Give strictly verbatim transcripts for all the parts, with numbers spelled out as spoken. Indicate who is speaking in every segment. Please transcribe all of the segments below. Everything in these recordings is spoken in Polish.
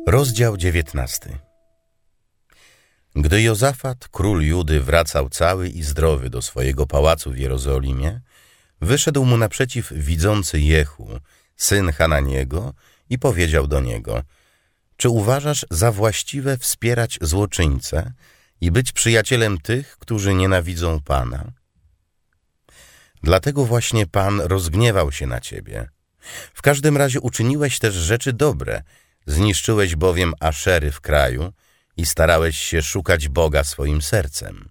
Speaker 1: Rozdział dziewiętnasty. Gdy Jozafat, król Judy, wracał cały i zdrowy do swojego pałacu w Jerozolimie, wyszedł mu naprzeciw widzący Jehu, syn Hananiego, i powiedział do niego: czy uważasz za właściwe wspierać złoczyńcę i być przyjacielem tych, którzy nienawidzą Pana? Dlatego właśnie Pan rozgniewał się na ciebie. W każdym razie uczyniłeś też rzeczy dobre, zniszczyłeś bowiem Aszery w kraju i starałeś się szukać Boga swoim sercem.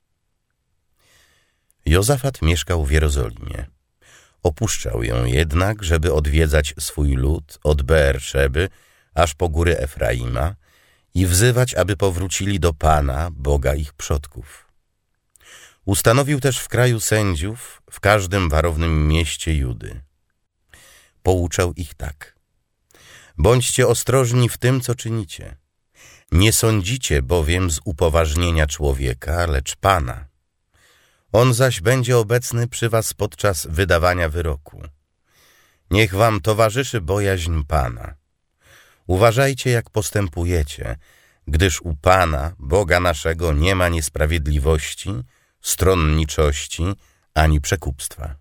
Speaker 1: Jozafat mieszkał w Jerozolimie. Opuszczał ją jednak, żeby odwiedzać swój lud od Beer-Szeby aż po góry Efraima i wzywać, aby powrócili do Pana, Boga ich przodków. Ustanowił też w kraju sędziów w każdym warownym mieście Judy. Pouczał ich tak: bądźcie ostrożni w tym, co czynicie. Nie sądzicie bowiem z upoważnienia człowieka, lecz Pana. On zaś będzie obecny przy was podczas wydawania wyroku. Niech wam towarzyszy bojaźń Pana. Uważajcie, jak postępujecie, gdyż u Pana, Boga naszego, nie ma niesprawiedliwości, stronniczości ani przekupstwa.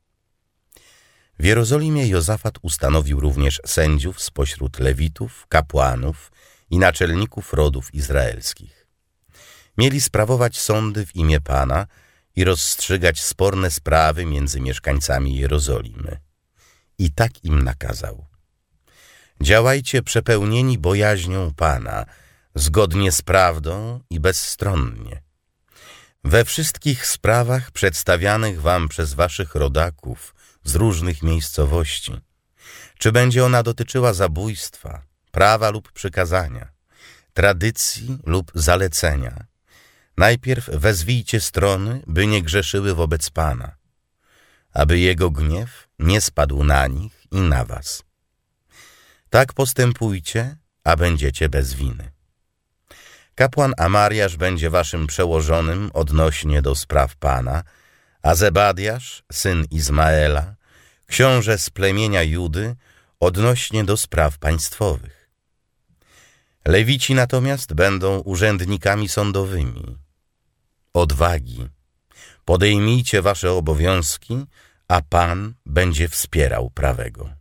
Speaker 1: W Jerozolimie Jozafat ustanowił również sędziów spośród Lewitów, kapłanów i naczelników rodów izraelskich. Mieli sprawować sądy w imię Pana i rozstrzygać sporne sprawy między mieszkańcami Jerozolimy. I tak im nakazał: działajcie przepełnieni bojaźnią Pana, zgodnie z prawdą i bezstronnie. We wszystkich sprawach przedstawianych wam przez waszych rodaków z różnych miejscowości, czy będzie ona dotyczyła zabójstwa, prawa lub przykazania, tradycji lub zalecenia, najpierw wezwijcie strony, by nie grzeszyły wobec Pana, aby Jego gniew nie spadł na nich i na was. Tak postępujcie, a będziecie bez winy. Kapłan Amariasz będzie waszym przełożonym odnośnie do spraw Pana, a Zebadiasz, syn Izmaela, książę z plemienia Judy, odnośnie do spraw państwowych. Lewici natomiast będą urzędnikami sądowymi. Odwagi, podejmijcie wasze obowiązki, a Pan będzie wspierał prawego.